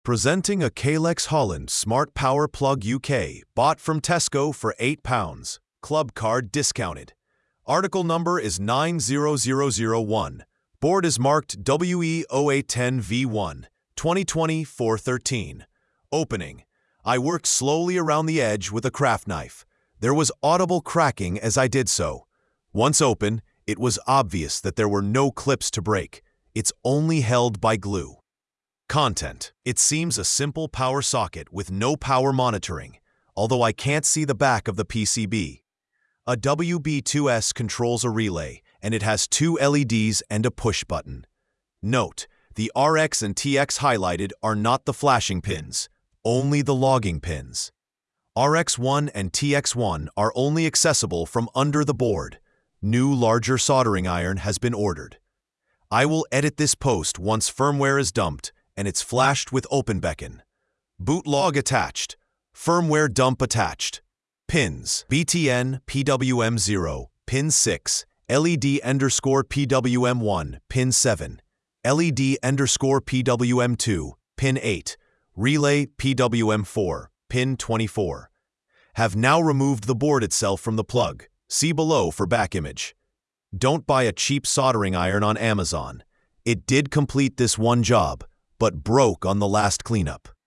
Presenting a Kalex Holland Smart Power Plug UK, bought from Tesco for £8. Club card discounted. Article number is 90001. Board is marked WE0810V1, 2020-413. Opening. I worked slowly around the edge with a craft knife. There was audible cracking as I did so. Once open, it was obvious that there were no clips to break. It's only held by glue. Content. It seems a simple power socket with no power monitoring, although I can't see the back of the PCB. A WB2S controls a relay, and it has two LEDs and a push button. Note, the RX and TX highlighted are not the flashing pins, only the logging pins. RX1 and TX1 are only accessible from under the board. New larger soldering iron has been ordered. I will edit this post once firmware is dumped and it's flashed with OpenBeacon. Boot log attached. Firmware dump attached. Pins: BTN PWM0, pin 6, LED_PWM1, pin 7, LED_PWM2, pin 8, relay PWM4, pin 24. Have now removed the board itself from the plug. See below for back image. Don't buy a cheap soldering iron on Amazon. It did complete this one job, but broke on the last cleanup.